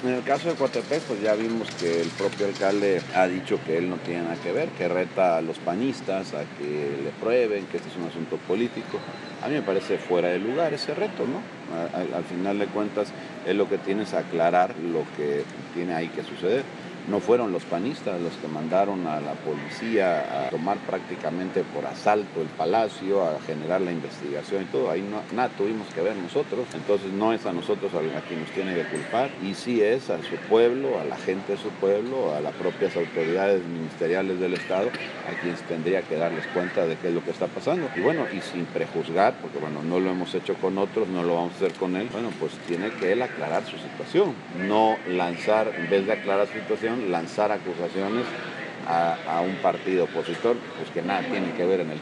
En el caso de Coatepec, pues ya vimos que el propio alcalde ha dicho que él no tiene nada que ver, que reta a los panistas a que le prueben que este es un asunto político. A mí me parece fuera de lugar ese reto, ¿no? Al final de cuentas, él lo que tiene es aclarar lo que tiene ahí que suceder. No fueron los panistas los que mandaron a la policía a tomar prácticamente por asalto el palacio, a generar la investigación y todo. Ahí no, nada tuvimos que ver nosotros. Entonces no es a nosotros a quien nos tiene que culpar. Y sí es a su pueblo, a la gente de su pueblo, a las propias autoridades ministeriales del Estado, a quienes tendría que darles cuenta de qué es lo que está pasando. Y bueno, y sin prejuzgar, porque bueno, no lo hemos hecho con otros, no lo vamos a hacer con él, bueno, pues tiene que él aclarar su situación. No lanzar, en vez de aclarar su situación, lanzar acusaciones a un partido opositor, pues que nada tiene que ver en el